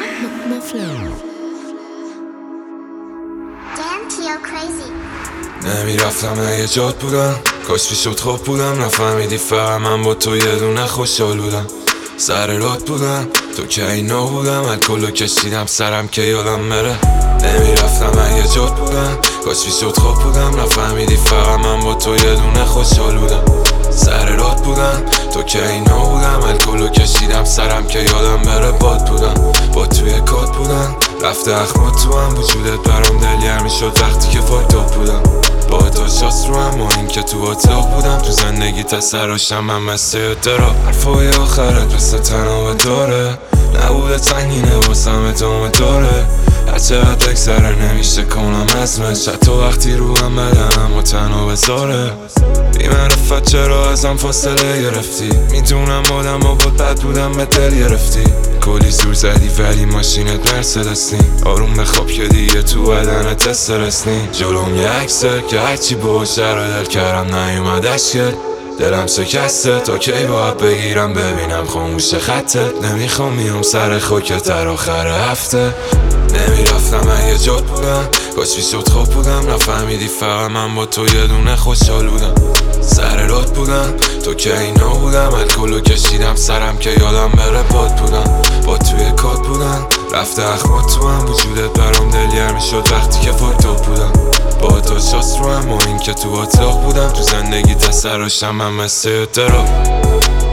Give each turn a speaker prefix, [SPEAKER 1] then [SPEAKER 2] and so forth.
[SPEAKER 1] نمیرفتم اگه جات بودم، کاش میشد خوب بودم. نفهمیدی فقط من با تو یه دونه خوشحال بودم. سر رات بودم تو که اینا بودم، الکلو کشیدم سرم که یادم بره. نمیرفتم اگه جات بودم، کاش میشد خوب بودم. نفهمیدی فقط من با تو یه دونه خوشحال بودم. سر رات بودم تو که اینا بودم، الکلو کشیدم سرم که یادم بره. باد بودم با توی کات بودم، رفته اخمات تو هم وجودت برام دلیر میشد وقتی که فاکتاب بودم. با تو شاست رو هم و این که تو اطلاق بودم. تو زندگی تسراشم من مثل درا، حرفای آخرت مثل تنابه داره. نبوده تنگینه واسم ادامه داره. هرچقدر بگذره نمیشه کنم ازمش، حتی وقتی رو هم بدنم و تنها بذاره. بی معرفت چرا ازم فاصله گرفتی؟ میدونم آدم ها بود بد بودم به دل گرفتی. کلی زور زدی ولی ماشینت مرسدس نی. آروم بخواب که دیگه تو بدنت استرس نی. جلوم یه عکسه که هرچی باشه رو دل کردم نیومد اشکت. دلم شکسته تا کی باید بگیرم ببینم خاموش خطت. نمیخوام میام سر خاکت در آخر هفته. نمیرفتم اگه جات بودم، کاش میشد خوب بودم. نفهمیدی فقط من با تو یه دونه خوشحال بودم. سر رات بودم تو که اینا بودم، الکلو کشیدم سرم که یادم بره. باد بودم با توی کات بودم، رفته اخمات تو هم وجودت برام دلیر میشد وقتی که فاکتاب بودم. با تو شاست رو هم و این که تو اطلاق بودم. تو زندگی تسراشم من مثل درا.